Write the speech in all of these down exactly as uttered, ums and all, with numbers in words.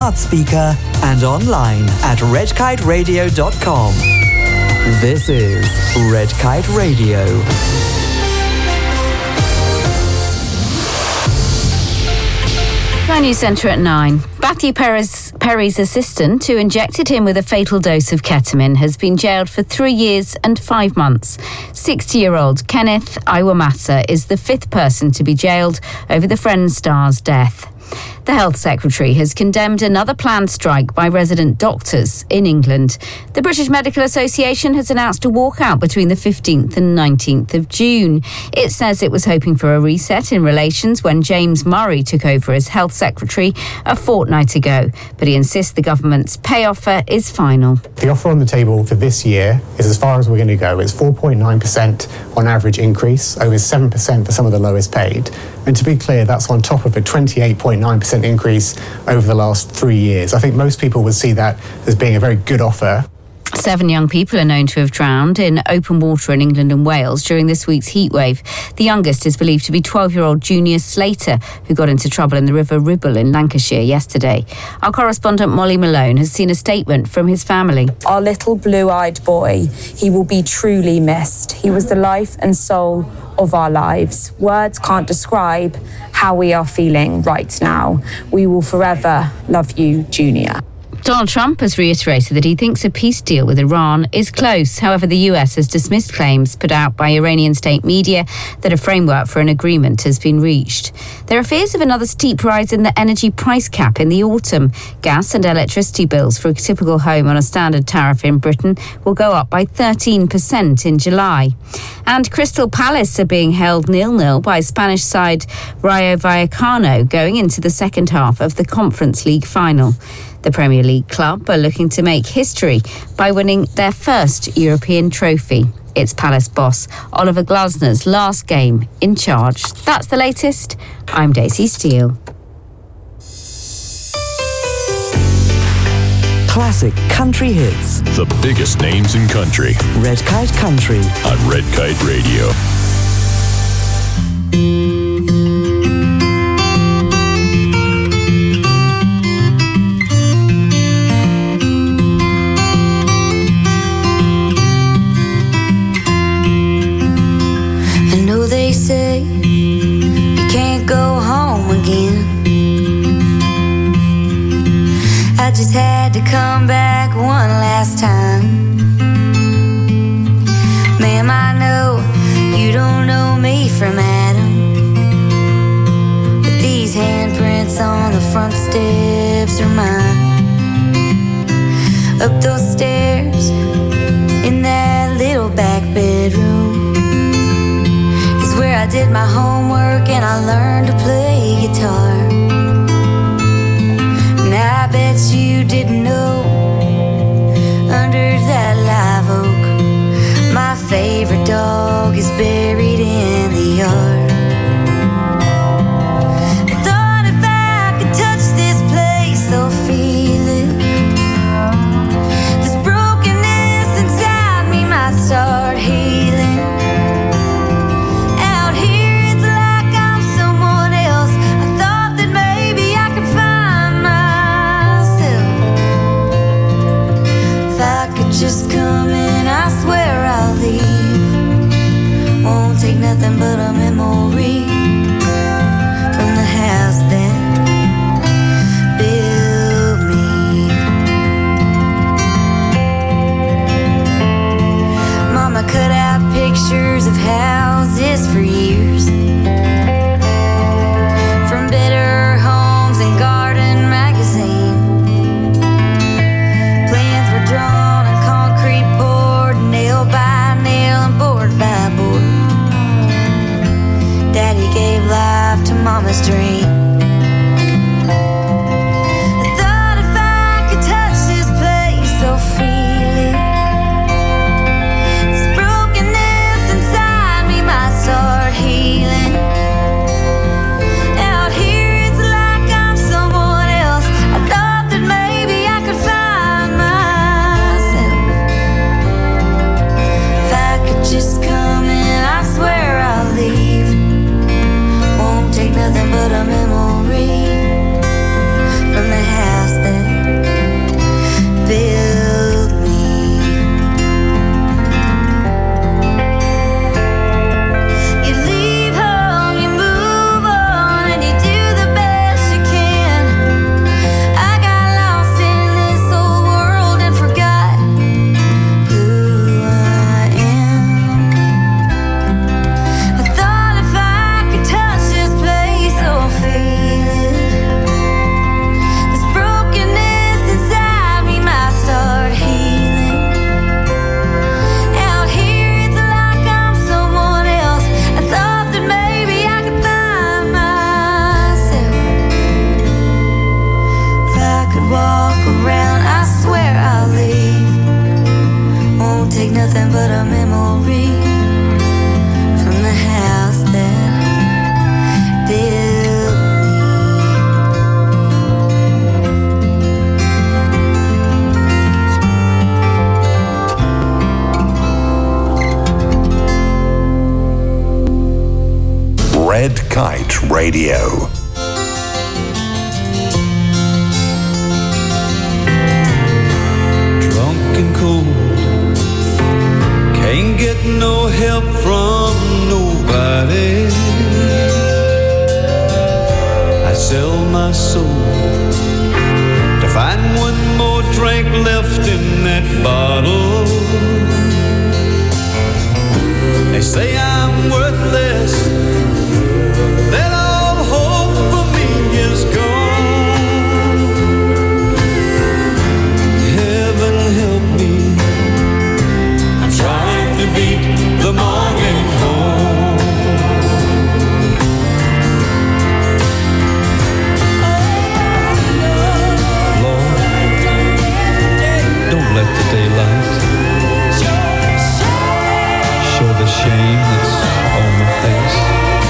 smart speaker and online at red kite radio dot com. This is Red Kite Radio. Sky News Centre at nine. Matthew Perry's, Perry's assistant, who injected him with a fatal dose of ketamine, has been jailed for three years and five months. sixty-year-old Kenneth Iwamasa is the fifth person to be jailed over the Friends star's death. The Health Secretary has condemned another planned strike by resident doctors in England. The British Medical Association has announced a walkout between the fifteenth and nineteenth of June. It says it was hoping for a reset in relations when James Murray took over as Health Secretary a fortnight ago, but he insists the government's pay offer is final. The offer on the table for this year is as far as we're going to go. It's four point nine percent on average increase, over seven percent for some of the lowest paid. And to be clear, that's on top of a twenty-eight point nine percent increase over the last three years. I think most people would see that as being a very good offer. Seven young people are known to have drowned in open water in England and Wales during this week's heatwave. The youngest is believed to be twelve-year-old Junior Slater, who got into trouble in the River Ribble in Lancashire yesterday. Our correspondent Molly Malone has seen a statement from his family. Our little blue-eyed boy, he will be truly missed. He was the life and soul of our lives. Words can't describe how we are feeling right now. We will forever love you, Junior. Donald Trump has reiterated that he thinks a peace deal with Iran is close. However, the U S has dismissed claims put out by Iranian state media that a framework for an agreement has been reached. There are fears of another steep rise in the energy price cap in the autumn. Gas and electricity bills for a typical home on a standard tariff in Britain will go up by thirteen percent in July. And Crystal Palace are being held nil-nil by Spanish side Rayo Vallecano going into the second half of the Conference League final. The Premier League club are looking to make history by winning their first European trophy. It's Palace boss Oliver Glasner's last game in charge. That's the latest. I'm Daisy Steele. Classic country hits. The biggest names in country. Red Kite Country on Red Kite Radio. They say you can't go home again. I just had to come back one last time. Ma'am, I know you don't know me from Adam, but these handprints on the front steps are mine. Up those stairs in that little back bedroom where I did my homework and I learned to play guitar. And I bet you didn't know, under that live oak, my favorite dog is buried in the yard. I thought if I could touch this place, I'll feel it. This brokenness inside me might start healing. Out here it's like I'm someone else. I thought Kite Radio. Drunk and cold, can't get no help from nobody. I sell my soul to find one more drink left in that bottle. They say I'm worthless, that all hope for me is gone. Heaven help me, I'm trying to beat the morning home. Lord, don't let the daylight show the shame that's on my face.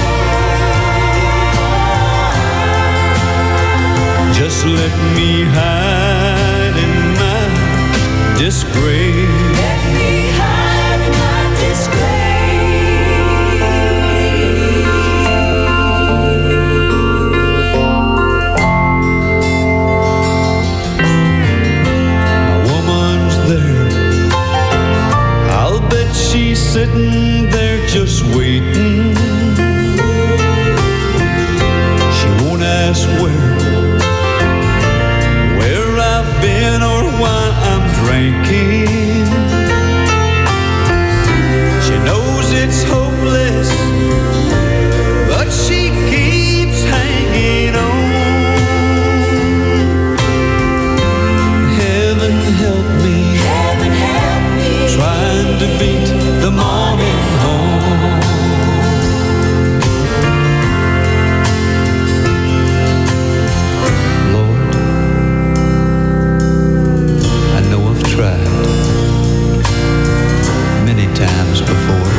Just let me hide in my disgrace. Let me hide in my My woman's there, I'll bet she's sitting there just waiting. She won't ask where, where I've been or why I'm drinking. She knows it's hopeless, but she keeps hanging on. Heaven help me, heaven help me, trying to beat the morning home. Lord, I know I've tried many times before,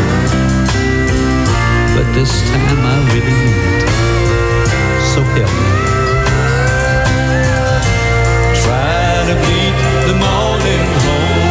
but this time I really mean it. So help me. Try to beat the morning home.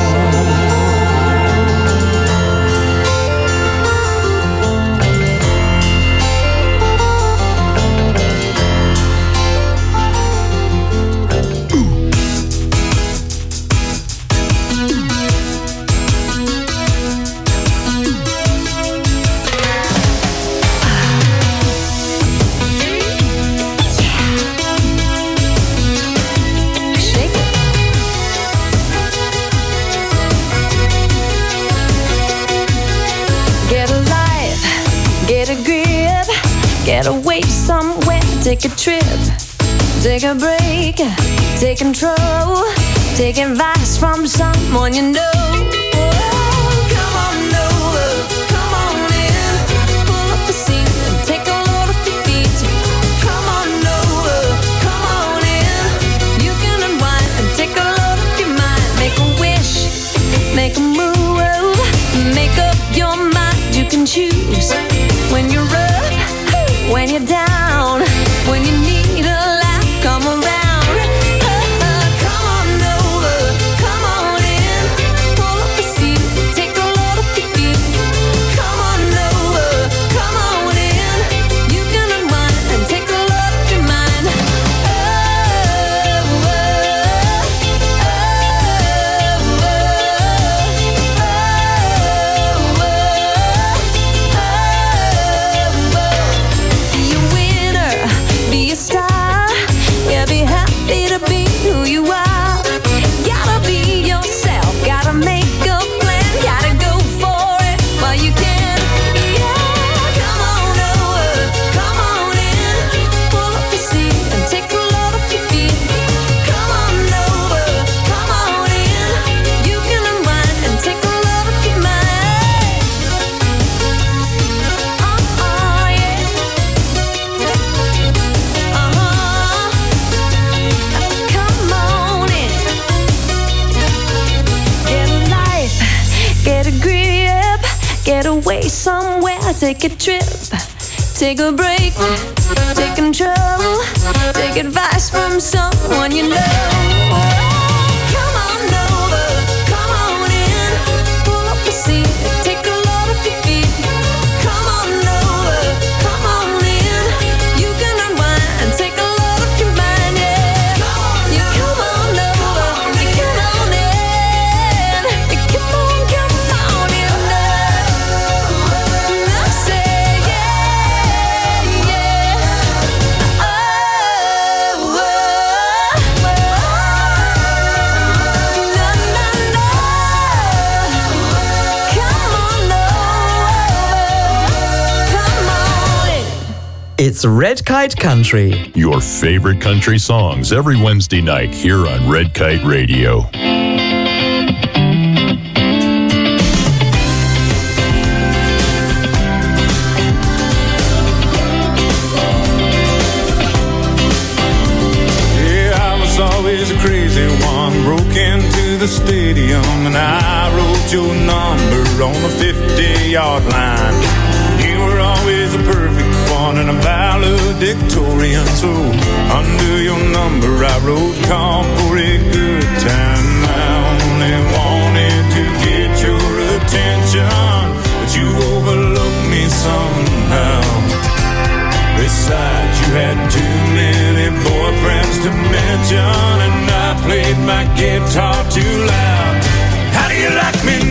Get away somewhere, take a trip, take a break, take control, take advice from someone you know. Oh, come on over, come on in, pull up the seat and take a load off your feet. Come on over, come on in, you can unwind and take a load off your mind. Make a wish, make a move, make up your mind. You can choose when you're up, when you're down, when you need a laugh, come around. Uh, uh, come on over, come on in, pull up the seat, take a load off your feet. Come on over, come on in, you can unwind and take a load off your mind. Oh, oh, oh, oh, oh, oh, oh. Be a winner, be a star, yeah, be happy to be who you are. Gotta be yourself, gotta make a plan, gotta go for it while you can. Yeah, come on over, come on in, pull up the seat and take a load off your feet. Come on over, come on in, you can unwind and take a load off your mind. Uh-uh, yeah. Uh-huh. Come on in. Get a life, get a grip, get away somewhere, take a trip, take a break, take control, take advice from someone you know. Come on over, come on in, pull up the seat, take a load off your feet. Come on over, come on in. It's Red Kite Country. Your favorite country songs every Wednesday night here on Red Kite Radio. Always a crazy one, broke into the stadium and I wrote your number on the fifty-yard line. You were always a perfect one and a valedictorian, so under your number I wrote call for a good time. I only wanted to get your attention, but you overlooked me somehow. Besides, you had too many boyfriends to mention, and I played my guitar too loud. How do you like me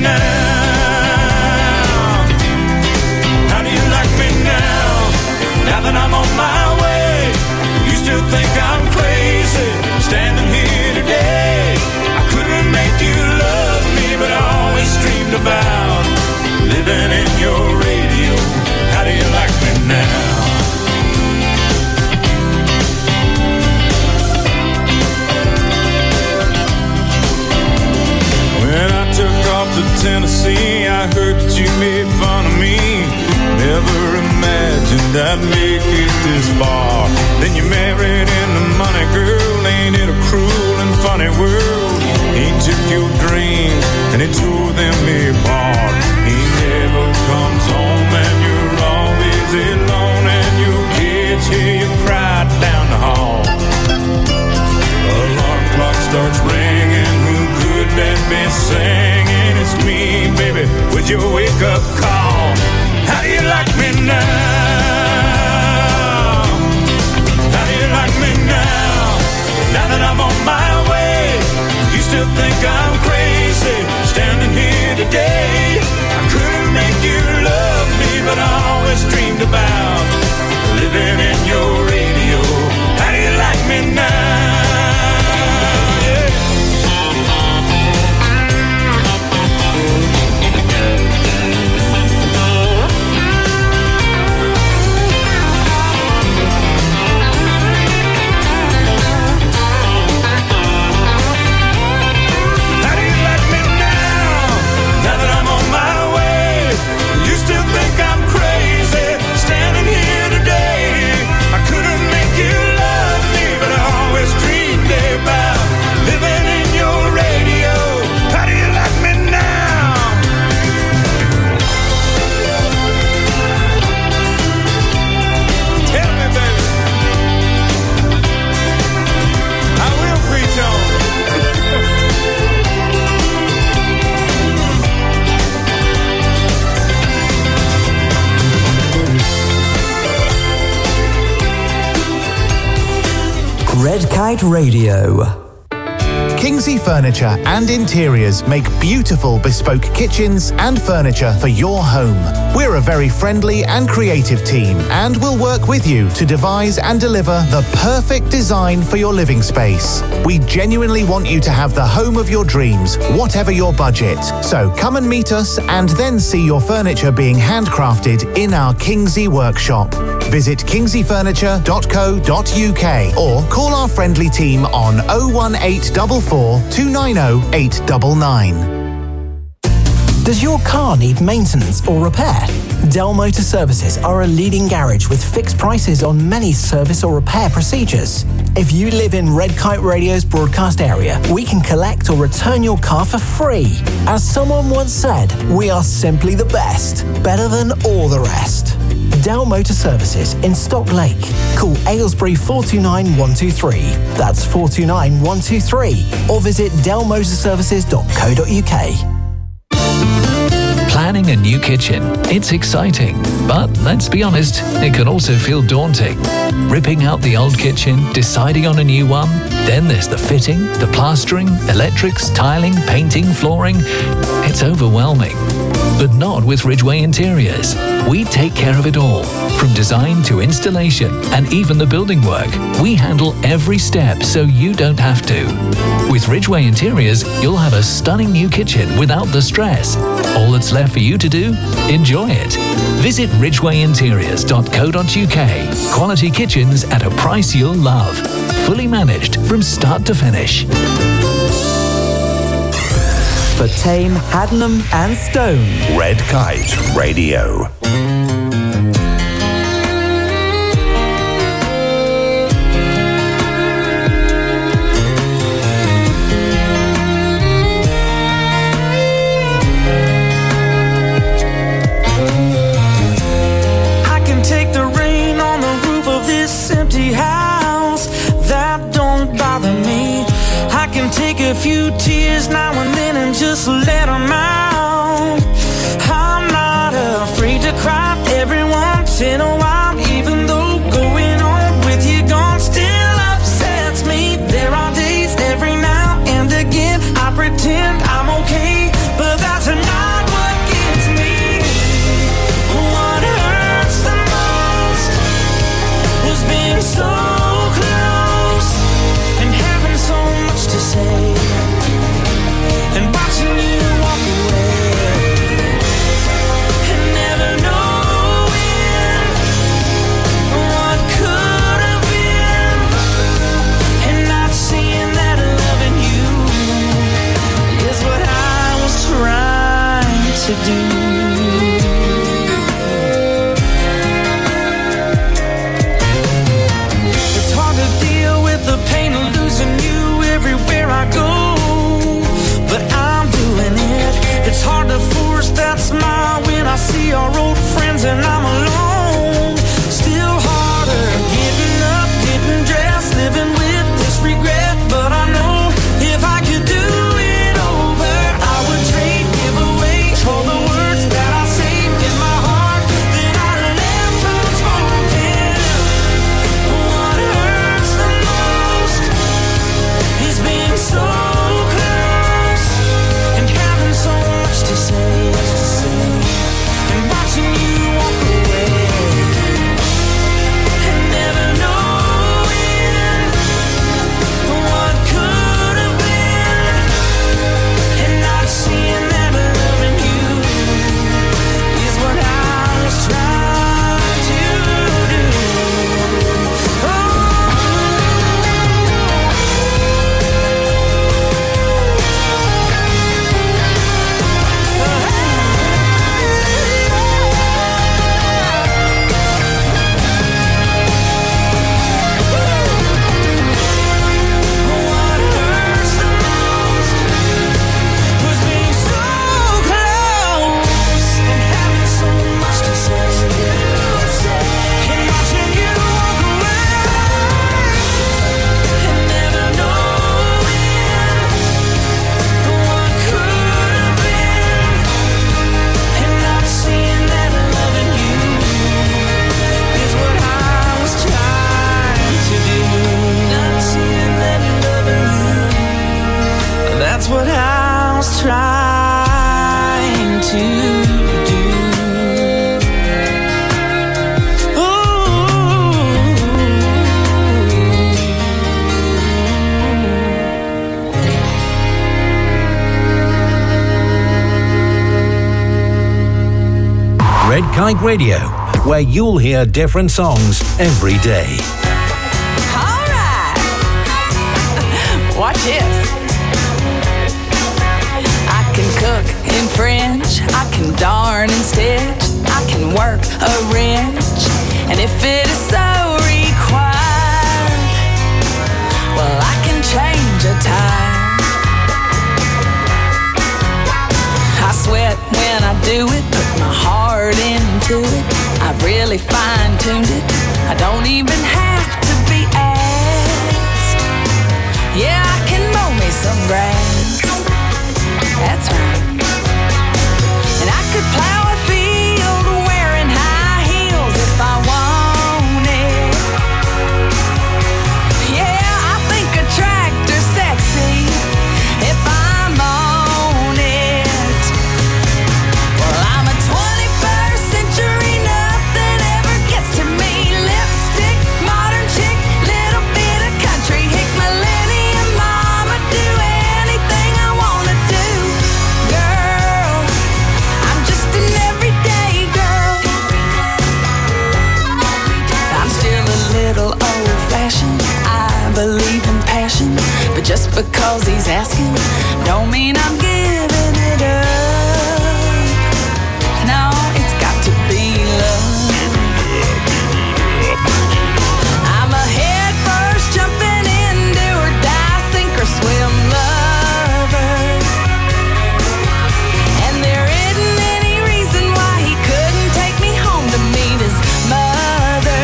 now? How do you like me now? Now that I'm on my way, you still think I'm crazy, standing here today. I couldn't make you love me, but I always dreamed about living in your radio. How do you like me now? When I took off to Tennessee, I heard that you made fun of me. Never imagined I'd make it this far. Then you married into money, girl. Ain't it a cruel and funny world? He took your dreams and he tore them apart. He never comes home and you're always alone, and your kids hear you cry down the hall. Alarm clock starts ringing. Who could that be singing? It's me, baby, with your wake-up call. How do you like me now? How do you like me now? Now that I'm on my way, you still think I'm crazy, standing here today. I couldn't make you love me, but I always dreamed about living in your radio. How do you like me now? Red Kite Radio. Kingsley Furniture and Interiors make beautiful bespoke kitchens and furniture for your home. We're a very friendly and creative team and will work with you to devise and deliver the perfect design for your living space. We genuinely want you to have the home of your dreams, whatever your budget. So come and meet us and then see your furniture being handcrafted in our Kingsley workshop. Visit kingsley furniture dot co dot uk or call our friendly team on oh one eight four four, two nine oh, eight nine nine. Does your car need maintenance or repair? Dell Motor Services are a leading garage with fixed prices on many service or repair procedures. If you live in Red Kite Radio's broadcast area, we can collect or return your car for free. As someone once said, we are simply the best, better than all the rest. Dell Motor Services in Stock Lake. Call Aylesbury four two nine, one two three. That's four two nine, one two three. Or visit dell motor services dot co dot uk. Planning a new kitchen. It's exciting, but let's be honest, it can also feel daunting. Ripping out the old kitchen, deciding on a new one, Then there's the fitting, the plastering, electrics, tiling, painting, flooring. It's overwhelming. But not with Ridgeway Interiors. We take care of it all. From design to installation and even the building work, we handle every step so you don't have to. With Ridgeway Interiors, you'll have a stunning new kitchen without the stress. All that's left for you to do? Enjoy it. Visit ridgeway interiors dot co dot uk. Quality kitchens at a price you'll love. Fully managed from start to finish. For Tame, Haddenham and Stone. Red Kite Radio. I can take the rain on the roof of this empty house. That don't bother me. I can take a few tears now and then and just let them out. I'm not afraid to cry every once in a while, even though going on with you gone still upsets me. There are days every now and again I pretend I'm okay, but that's not what gets me. What hurts the most was being so close and having so much to say, and watching you walk away, and never knowing what could have been, and not seeing that loving you is what I was trying to do. It's hard to deal with the pain of losing you everywhere I go, but I'm doing it. It's hard to force that smile when I see our old friends and I'm alone. Still harder getting up, getting dressed, living with this regret, but I know if I could do it over, I would trade, give away all the words that I saved in my heart that I left unspoken. What hurts the most is being so close and having so much to say, and watching you walk away, and never knowing what could have been, and not seeing that loving you is what I was trying to do. What hurts the most was being so close and having so much to say, and watching you walk away, and never knowing what could have been, and not seeing that loving you is what I was trying to do. Not seeing that loving you, that's what I was trying to do. Red Kite Radio, where you'll hear different songs every day. All right. Watch this. I can cook in French, I can darn and stitch, I can work a wrench, and if it is so required, well, I can change a tire. I sweat when I do it, put my heart into it, I really fine-tuned it, I don't even have to be asked. Yeah, I can mow me some grass, that's right, and I could plow a field wearing high heels if I wanted. Yeah, I think I tried cause he's asking don't mean I'm giving it up. No, it's got to be love. I'm a head first jumping in, do or die, sink or swim lover. And there isn't any reason why he couldn't take me home to meet his mother.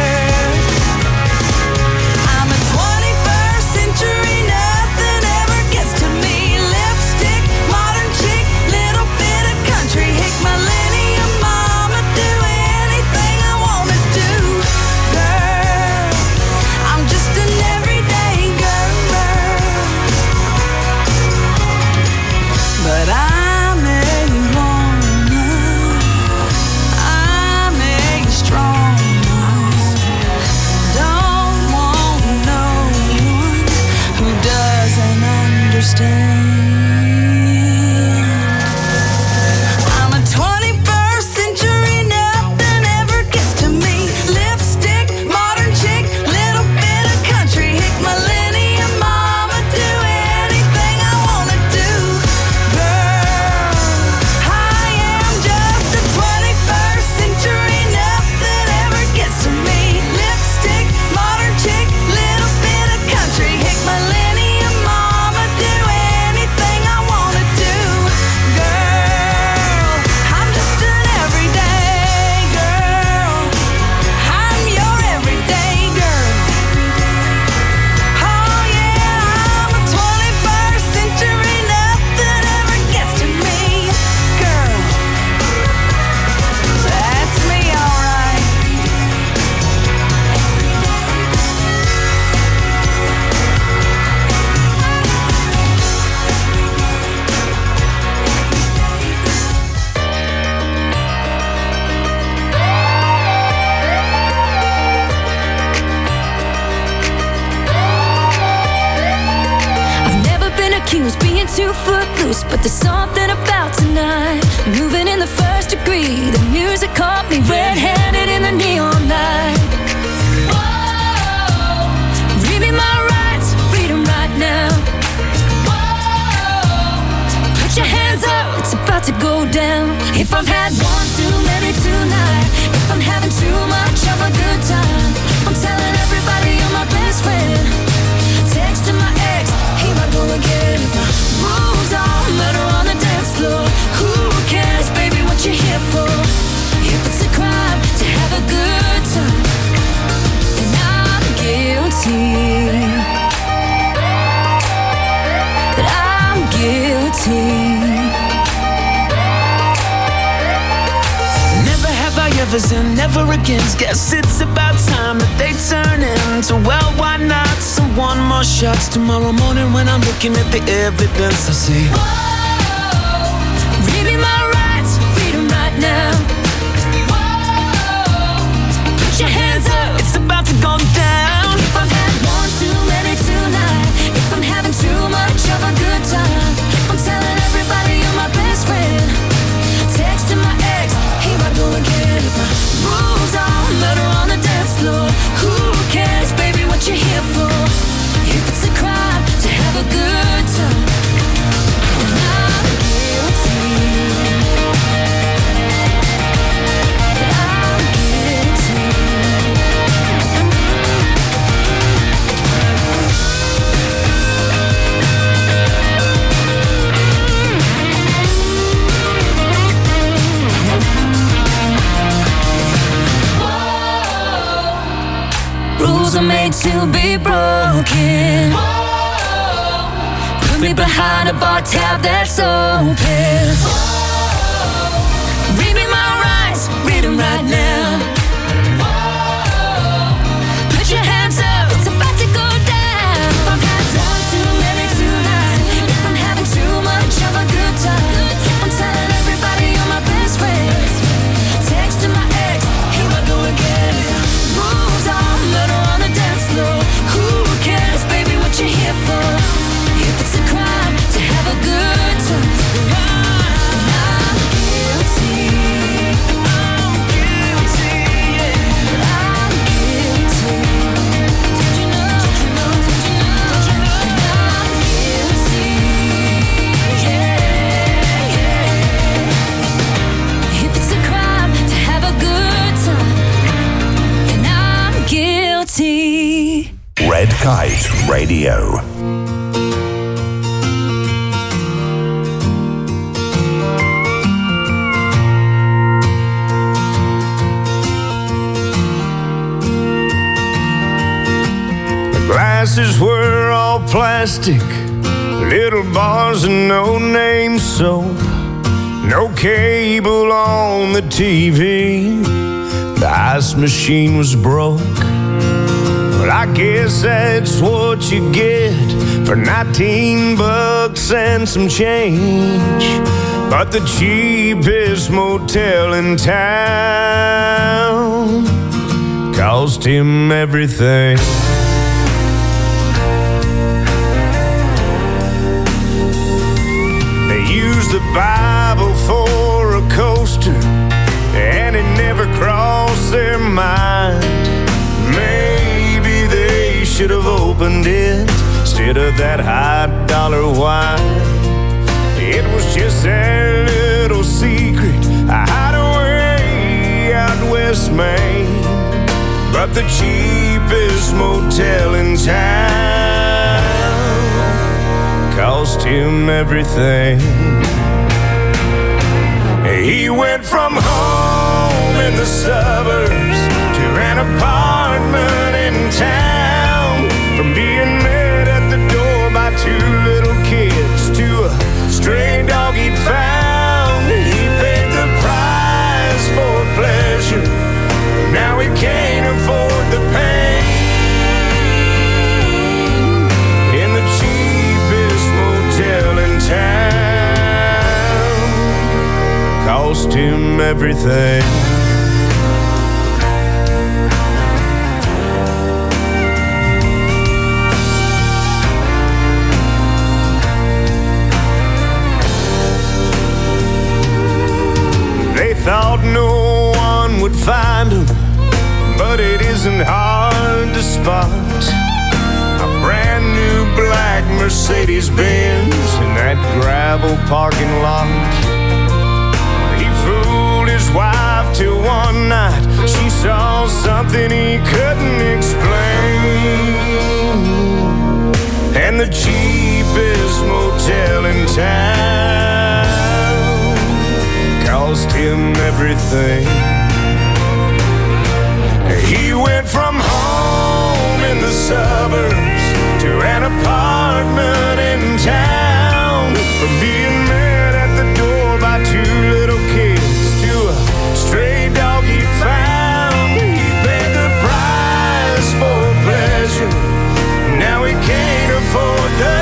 I'm a twenty-first century, nothing ever gets to me. Lipstick, modern chick, little bit of country hick, millennium mama, do anything I wanna do. Girl, I'm just an everyday girl, but I'm a woman, I'm a strong one. Don't want no one who doesn't understand. I'm a twenty-first century, nothing ever gets to me. Lipstick, modern chick, little bit of country hick, millennium mama, do anything I wanna do. Girl, I am just a twenty-first century, nothing ever gets to me. Lipstick, modern chick, little bit of country hick, millennium mama, do anything I wanna do. Girl, I'm just an everyday girl, I'm your everyday girl. Oh yeah, I'm a twenty-first century, nothing ever gets to me. Girl, that's me, alright. I've never been accused being too footloose, but there's something about tonight. Moving in the first degree, the music caught me red-handed in the neon light. Whoa, read me my rights, read 'em right now. Whoa, put your hands up, it's about to go down. If I've had one too many tonight, if I'm having too much of a good time, if I'm telling everybody you're my best friend, texting my ex, here I go again. If my moves on, murder on the dance floor, who cares, baby, what you here for? If it's a crime to have a good time, then I'm guilty. That I'm guilty. Never have I ever sinned, never again. Guess it's about time that they turn into, well, why not? Some one more shots tomorrow morning when I'm looking at the evidence I see. Whoa, read me my rights, read 'em right now. Whoa, put your hands up, it's about to go down. If I've had one too many tonight, if I'm having too much of a good time, if I'm telling everybody you're my best friend, texting my ex, here I go again. If my moves on, murder on the dance floor, who cares, baby, what you here for? If it's a crime to have a good time, then I'm guilty. That I'm guilty. Rules are made to be broken. Whoa, put me behind a bar tab that's open. Whoa, read me my rights, read 'em right now. Whoa, put your hands up, it's about to go down. If I've had one too many tonight, if I'm having too much of a good time, if I'm telling everybody you're my best friend, texting my ex, here I go again. Moves on, murder on the dance floor, who cares, baby, what you here for? If it's a crime to have a good time, then I'm guilty. I'm guilty. Radio. Glasses were all plastic, little bars and no name soap, no cable on the T V, the ice machine was broke. Well, I guess that's what you get for nineteen bucks and some change. But the cheapest motel in town cost him everything. The Bible for a coaster, and it never crossed their mind. Maybe they should have opened it instead of that high dollar wine. It was just their little secret, a hideaway out west Maine. But the cheapest motel in town cost him everything. He went from home in the suburbs to an apartment in town. From being met at the door by two little kids to a stray dog he'd found. He paid the price for pleasure. Now he can't afford the pain. In the cheapest motel in town cost him everything. They thought no one would find him, but it isn't hard to spot a brand new black Mercedes-Benz in that gravel parking lot. His wife till one night she saw something he couldn't explain, and the cheapest motel in town cost him everything. He went from home in the suburbs to an apartment in town. From being met at the door by two little kids to a stray dog he found. He paid the price for pleasure. Now he can't afford the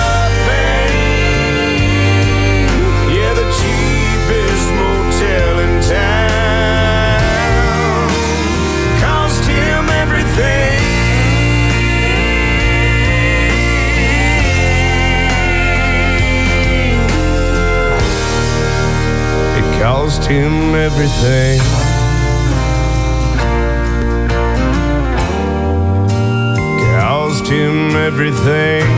pain. Yeah, the cheapest motel in town cost him everything. Cost him everything. Cost him everything.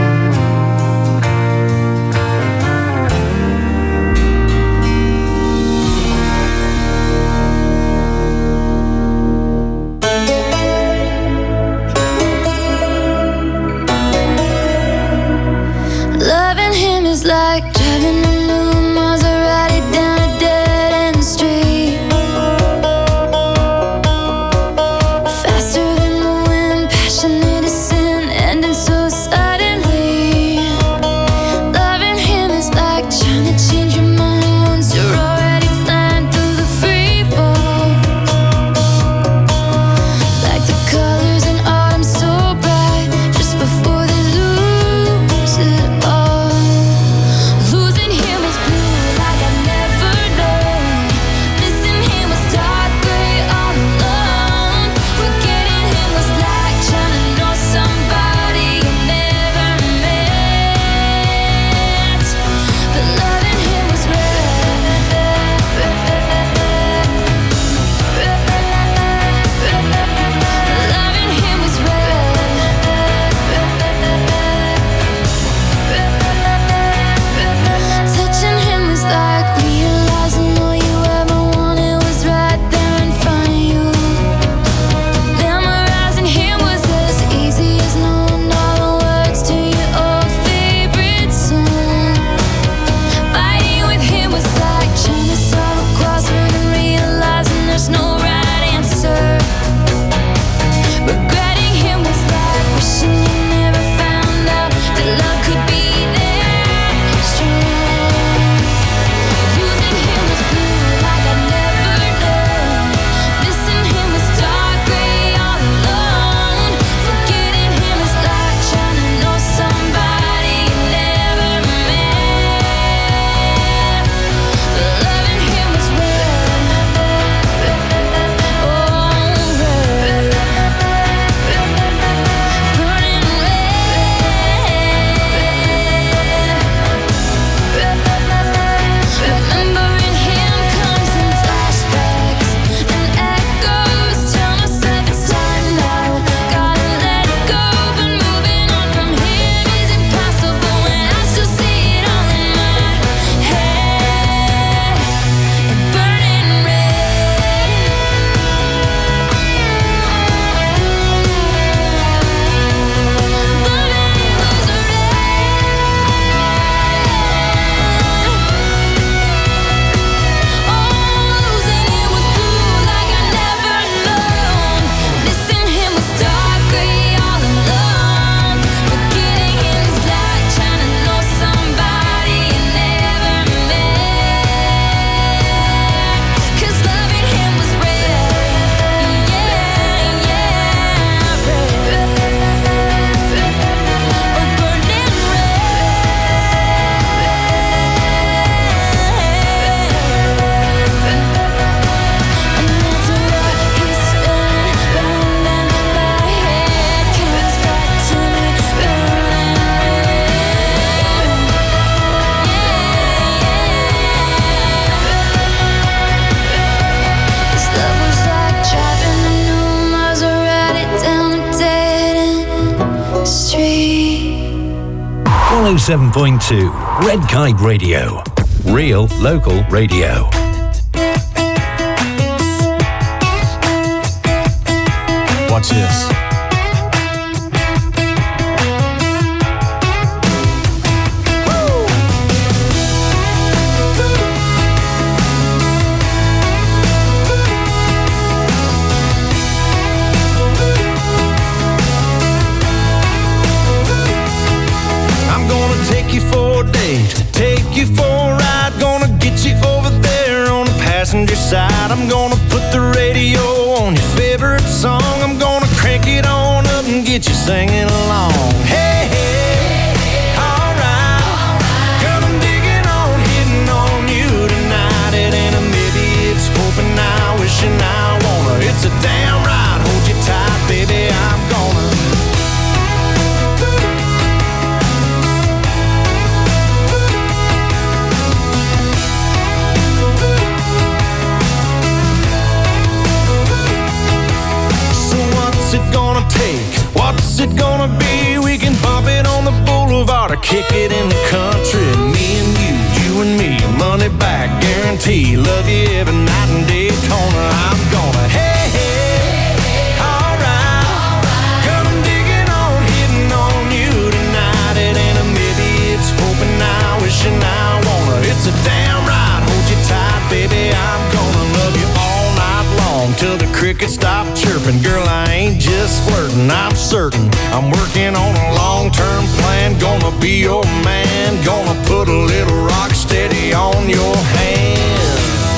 Loving him is like driving a new Maserati down a dead end street. Faster than the wind, passionate as sin, ending so suddenly. Loving him is like trying to change your mind once you're already flying through the free fall. Like the colors in autumn so bright, just before they lose it all. Losing him seven point two. Red Kite Radio. Real local radio. Watch this. Take you for a date, take you for a ride. Gonna get you over there on the passenger side. I'm gonna put the radio on your favorite song. I'm gonna crank it on up and get you singing along. Hey, hey, alright. Girl, I'm digging on, hitting on you tonight. It ain't a maybe, it's hoping now, wishing I wanna. It's a damn right, hold you tight, baby, I'm gonna. What's it gonna take? What's it gonna be? We can pop it on the boulevard or kick it in the country. Me and you, you and me, money back guarantee. Love you every night in Daytona. I'm gonna, hey, hey, alright. Girl, I'm digging on, hitting on you tonight. It ain't a maybe, it's hoping now, wishing I wanna. It's a damn right, hold you tight, baby. I'm gonna love you all night long till the crickets stop chirping. Girl, I ain't just flirting, I'm certain I'm working on a long-term plan. Gonna be your man, gonna put a little rock steady on your hand.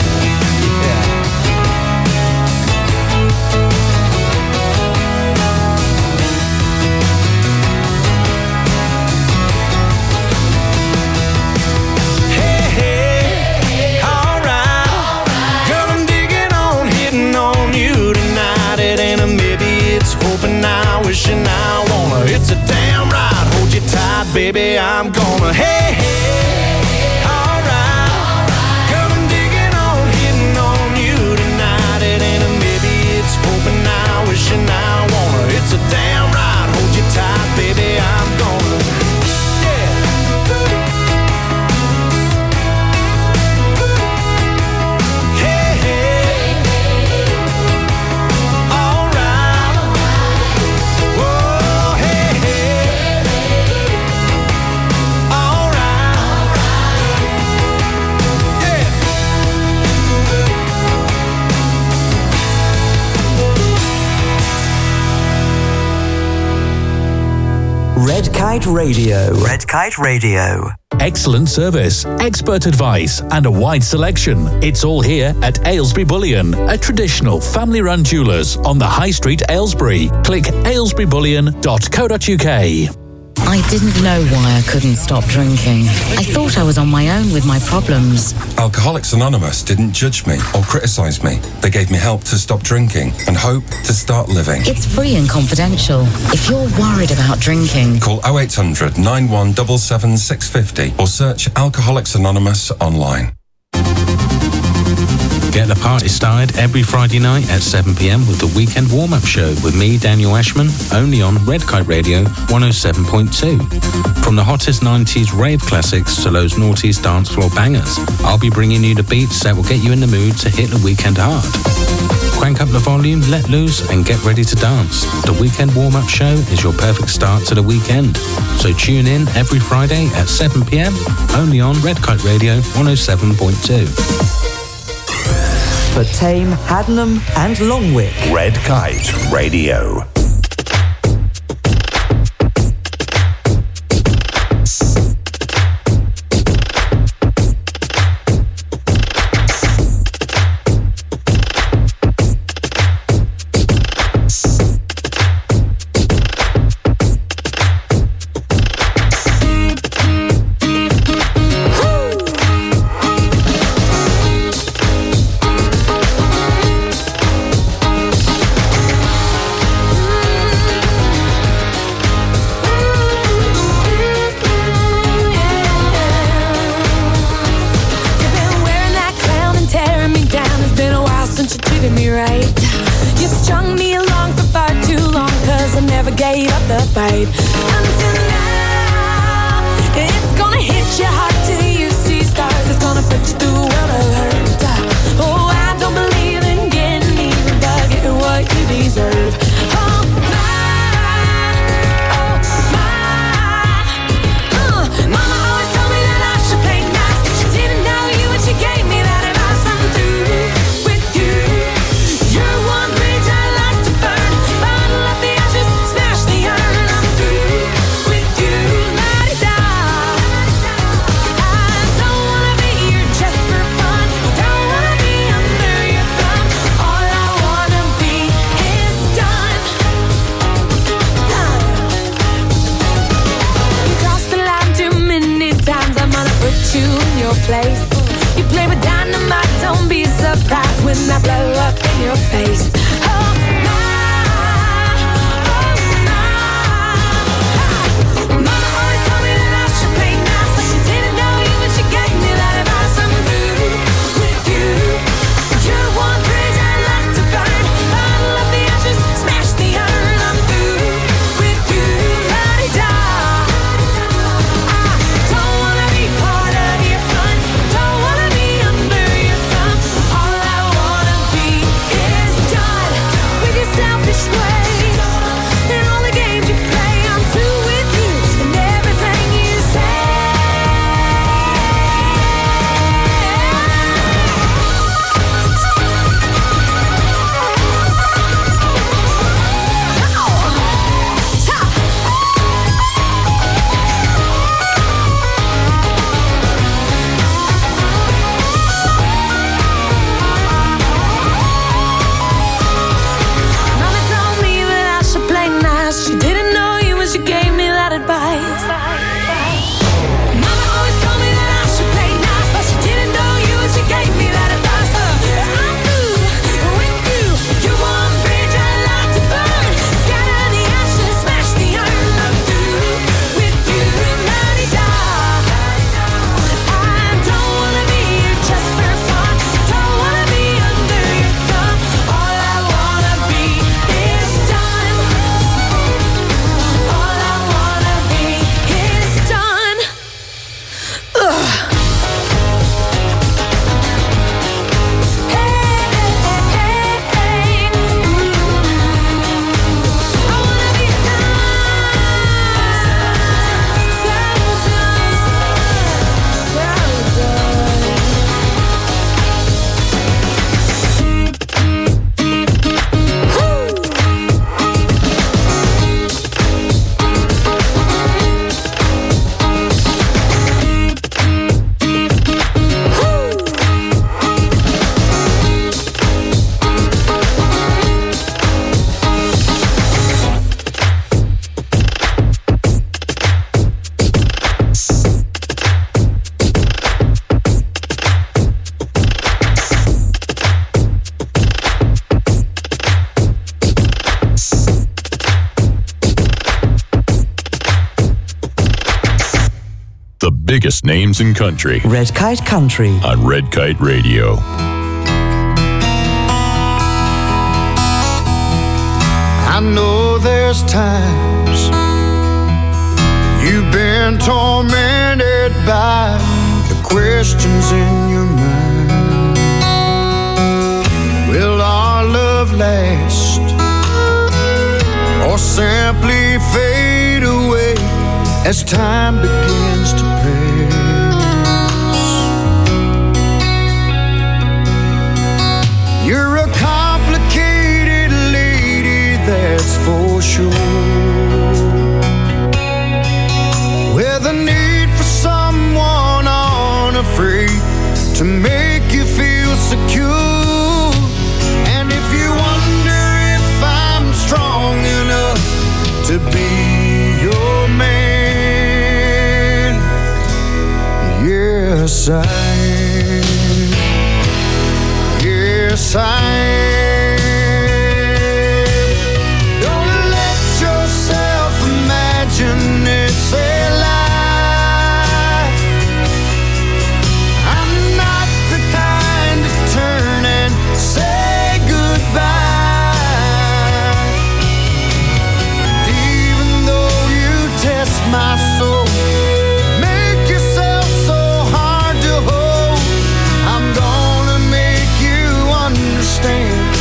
Hey, hey, alright. Girl, I'm digging on, hitting on you tonight. It ain't a maybe, it's hoping now, wishing I wanna. It's a damn right, hold you tight, baby, I'm gonna. Hey, hey, alright. Girl, I'm digging on, hitting on you tonight. It ain't a maybe, it's hoping now, wishing I wanna. It's a damn right, hold you tight, baby, I'm gonna. Red Kite Radio. Red Kite Radio. Excellent service, expert advice, and a wide selection. It's all here at Aylesbury Bullion, a traditional family-run jewellers on the High Street, Aylesbury. Click aylesbury bullion dot co dot uk. I didn't know why I couldn't stop drinking. I thought I was on my own with my problems. Alcoholics Anonymous didn't judge me or criticise me. They gave me help to stop drinking and hope to start living. It's free and confidential. If you're worried about drinking, call oh eight hundred, nine one seven seven, six five zero or search Alcoholics Anonymous online. Get the party started every Friday night at seven p m with the Weekend Warm-Up Show with me, Daniel Ashman, only on Red Kite Radio one oh seven point two. From the hottest nineties rave classics to those noughties dance floor bangers, I'll be bringing you the beats that will get you in the mood to hit the weekend hard. Crank up the volume, let loose, and get ready to dance. The Weekend Warm-Up Show is your perfect start to the weekend. So tune in every Friday at seven p m, only on Red Kite Radio one oh seven point two. For Tame, Haddenham and Longwick. Red Kite Radio. Gave up the fight until now. It place. You play with dynamite, don't be surprised when I blow up in your face. Oh my, oh my. Mama always told me that I should play nice, but she didn't know you when she gave me that advice. I'm through with you. You're one bridge I'd like to burn. Bottle up the ashes, smash the iron. I'm through with you. La-di-da. I don't wanna be part of your fun. Don't wanna be under your thumb. All I wanna be is done with your selfish ways and all the games you play. I'm through with you and everything you say. Mama told me that I should play nice. She didn't know you when she gave me that advice. Mama always told me that I should play nice, but she didn't know you when she gave me that advice. Uh, I'm through with you. You're one bridge I'd like to burn. Scatter the ashes, smash the iron. I'm through with you. La-di-da. I don't wanna be here just for fun. Don't wanna be under your thumb. All I wanna be is done. All I wanna be is done. Ugh. Hey, hey, hey, hey. I wanna be done. So done. So The biggest names in country Red Kite Country. on Red Kite Radio. I know there's times you've been tormented by the questions in your mind. Will our love last or simply fade away as time begins to pass? You're a complicated lady, that's for sure, with a need for someone unafraid to make you feel secure. And if you wonder if I'm strong enough to be your man, yes I am. Yes I am. Don't let yourself imagine it's a lie. I'm not the kind to turn and say goodbye. And even though you test my soul, make yourself so hard to hold, I'm gonna make you understand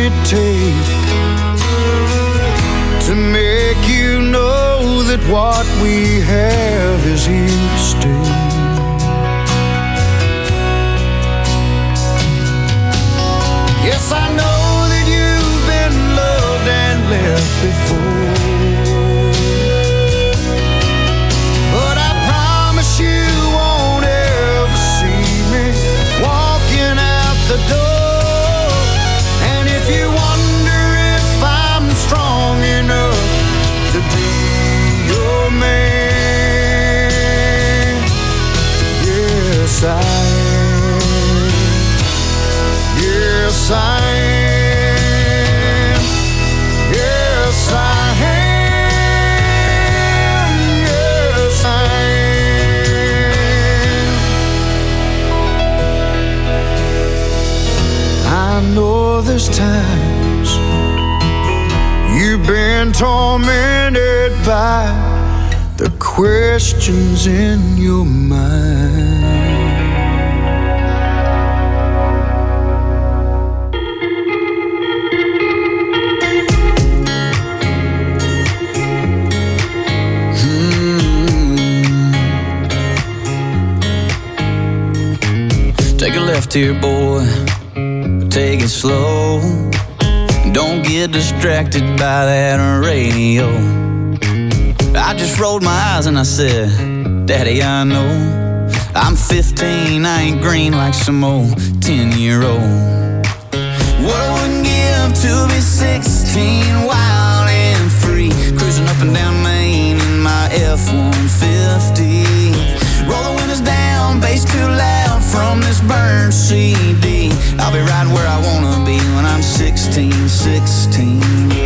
it take to make you know that what we have is here to stay? Yes, I know that you've been loved and left before, but I promise you won't ever see me walking out the door. And if you wonder if I'm strong enough to be your man, yes I am. Yes I am. Yes I am. Yes I am. I know there's times you've been tormented by the questions in your mind. Take a left here, boy, take it slow. Don't get distracted by that radio. I just rolled my eyes and I said, Daddy, I know I'm fifteen, I ain't green like some old ten-year-old. What I wouldn't give to be sixteen, wild and free, cruising up and down Main in my F one fifty. Roll the windows down, bass too loud from this burned C D. I'll be right where I wanna be when I'm sixteen, sixteen.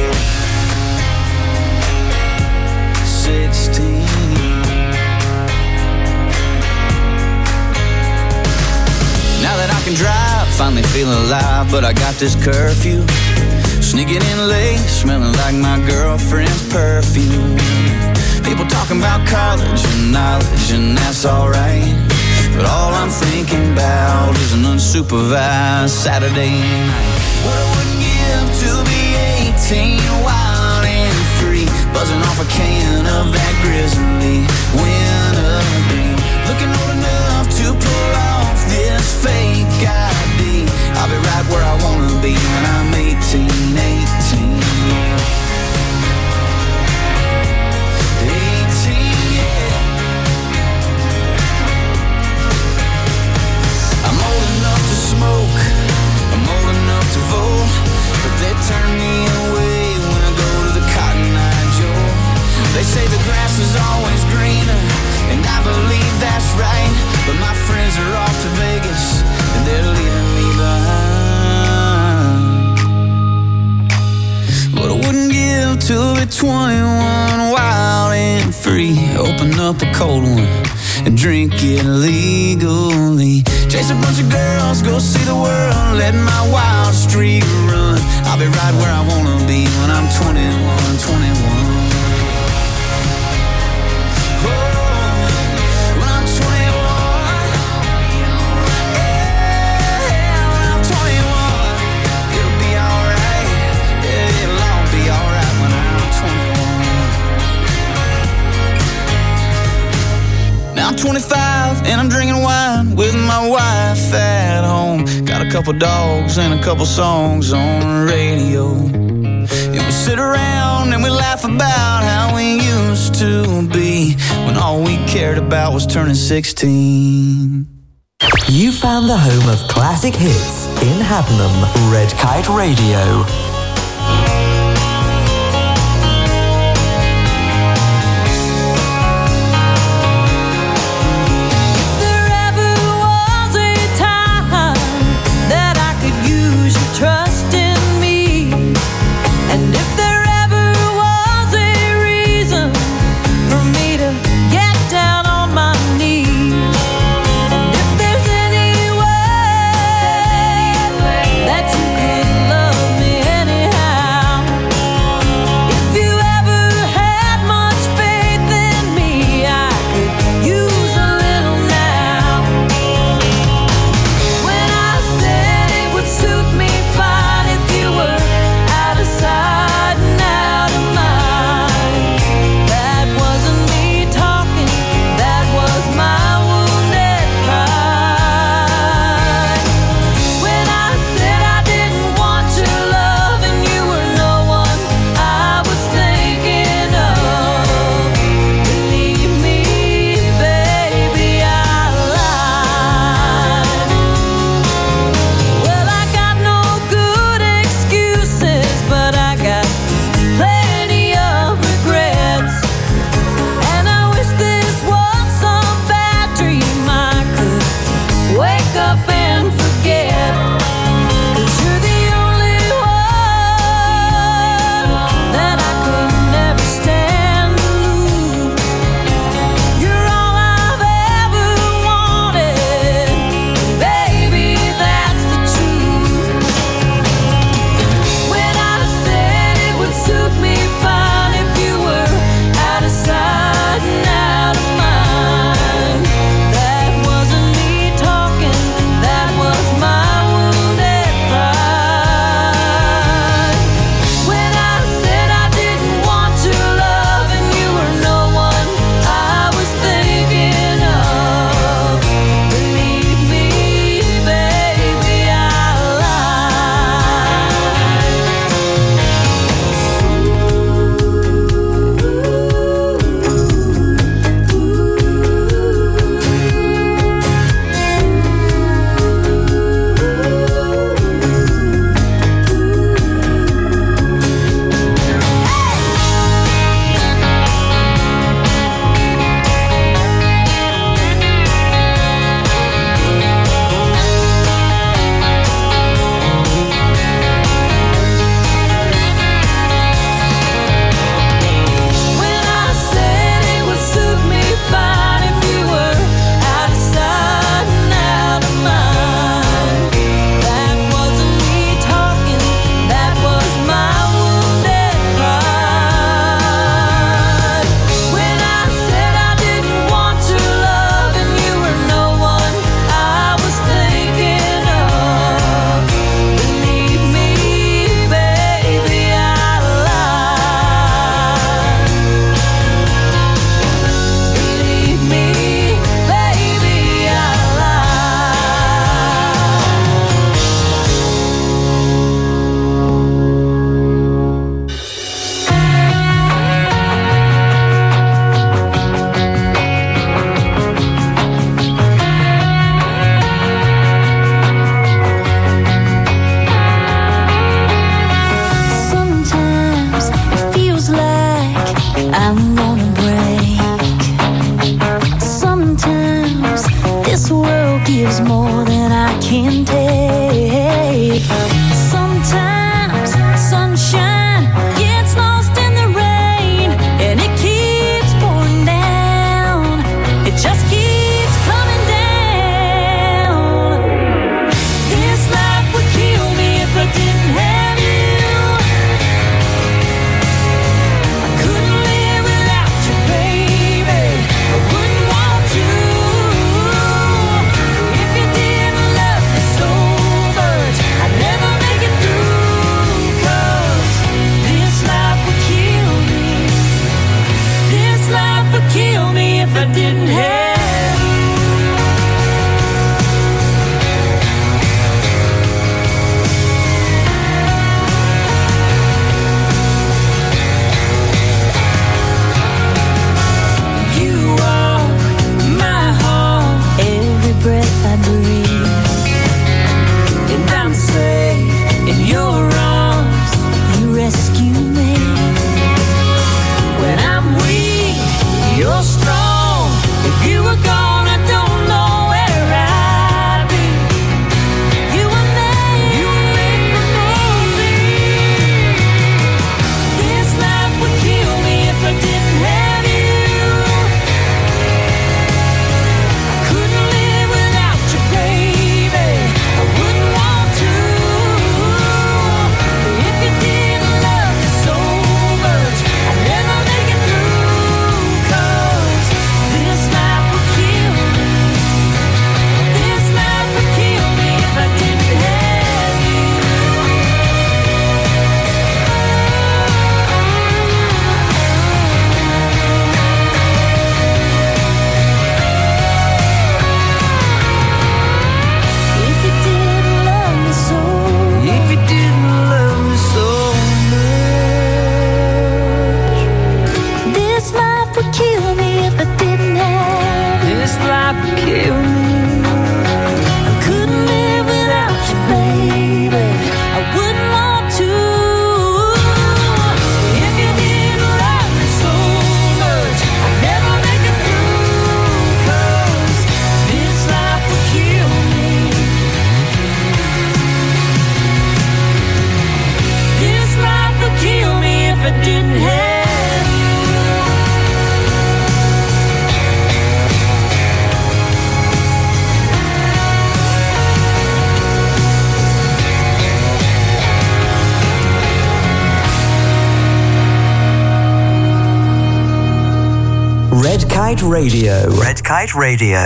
sixteen. Now that I can drive, finally feeling alive, but I got this curfew. Sneaking in late, smelling like my girlfriend's perfume. People talking about college and knowledge, and that's alright, but all I'm thinking about is an unsupervised Saturday night. What I wouldn't give to be eighteen, wild and free, buzzing off a can of that grizzly winter green. Looking old enough to pull off this fake I D. I'll be right where I wanna be when I'm eighteen, eighteen. Smoke, I'm old enough to vote, but they turn me away when I go to the Cotton Eye Joe. They say the grass is always greener, and I believe that's right, but my friends are off to Vegas, and they're leaving me behind. But I wouldn't give to be twenty-one, wild and free, open up a cold one and drink it legally. Chase a bunch of girls, go see the world, let my wild streak run. I'll be right where I wanna be when I'm twenty-one, twenty-one. Oh, when I'm twenty-one. Yeah, when I'm twenty-one. It'll be alright. Yeah, it'll all be alright when I'm twenty-one. Now I'm twenty-five and I'm drinking wine with my wife at home. Got a couple dogs and a couple songs on the radio. And we sit around and we laugh about how we used to be, when all we cared about was turning sixteen. You found the home of classic hits in Haddenham. Red Kite Radio. Trust in me, and if there ever was a reason for me to get down on my knees, and if there's any way that you could love me I'm gonna break. Sometimes this world gives more than I can take. Sometimes sunshine gets lost in the rain, and it keeps pouring down. It just keeps coming down. This life would kill me if I didn't have you. I couldn't live without you, baby. I wouldn't want to. If you didn't love me so much, I'd never make it through. 'Cause this life would kill me. This life would kill me if I didn't have you. You are my heart, every breath I breathe, and I'm safe in your arms. You rescue me when I'm weak. You're strong. If you were gone, I don't know where I'd be. You were made, you were made for me. This life would kill me if I didn't have you. I couldn't live without you, baby. I wouldn't want to. If you didn't love me so much, I'd never make it through. 'Cause this life would kill me. This life would kill me if I didn't have you. If you didn't love me so, if you didn't love me so much, this life would kill me if I didn't have you. This life would kill me. I couldn't live without you, baby. I wouldn't want to. If you didn't love me so much, I'd never make it through. 'Cause this life would kill me. This life would kill me if I didn't have you. Red Kite Radio. Red Kite Radio.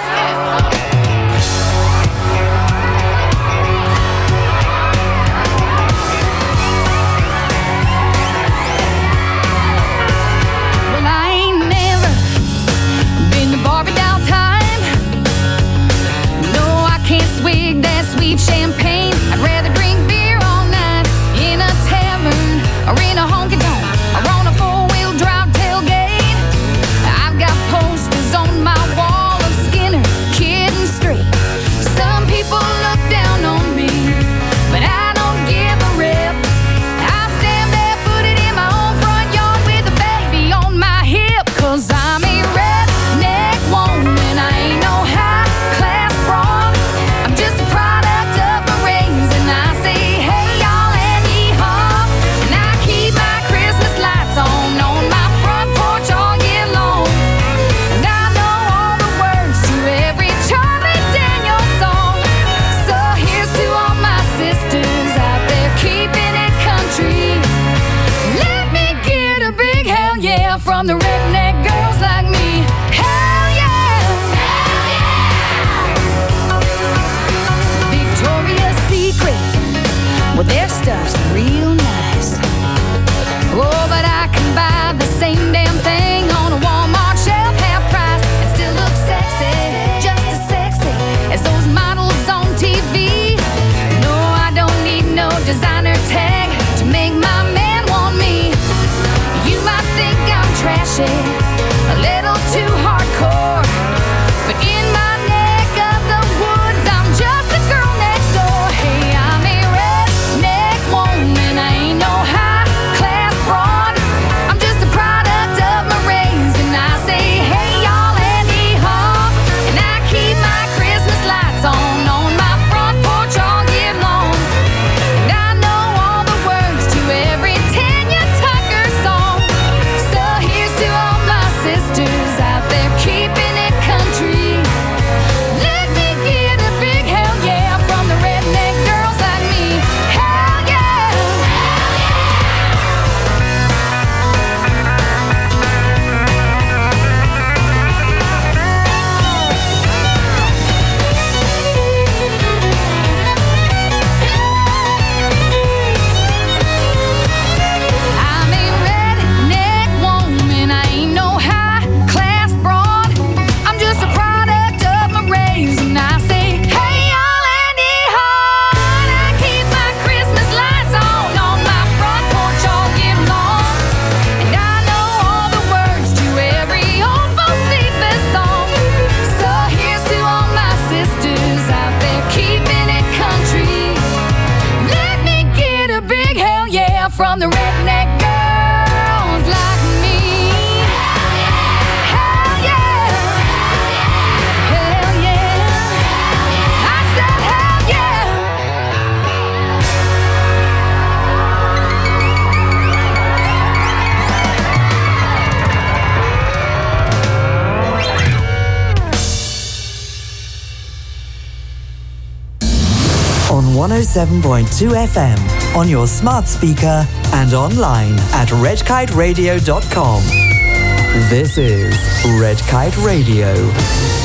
Well, I ain't never been to Barbie doll time. No, I can't swig that sweet champagne. I'd rather drink beer all night in a tavern or in a honky tonk or on a four-wheel drive tailgate. I've got posters on my wall of Skinner, Kid and Street. Some people look down on me, but I don't give a rip. I stand barefooted in my own front yard with a baby on my hip. 'Cause I'm a redneck woman, I ain't no high-class broad. I'm just a product of my raising. I say, hey, y'all, and yee-haw. And I keep my Christmas lights on on my front porch all year long. And I know all the words to every Charlie Daniels song. So here's to all my sisters out there keeping it country. Let me get a big hell yeah from the redneck girls like me. Hell yeah! Hell yeah! Victoria's Secret, well, their stuff's real nice. Oh, but I can buy the same damn thing on a Walmart shelf, half price, and still look sexy, just as sexy as those models on T V. No, I don't need no designer tag to make my man want me. You might think I'm trashy, a little too hardcore, but in my neck of the woods, I'm just a girl next door. Hey, I'm a redneck woman, I ain't no high-class broad. I'm just a product of one oh seven point two F M on your smart speaker and online at red kite radio dot com. This is Red Kite Radio.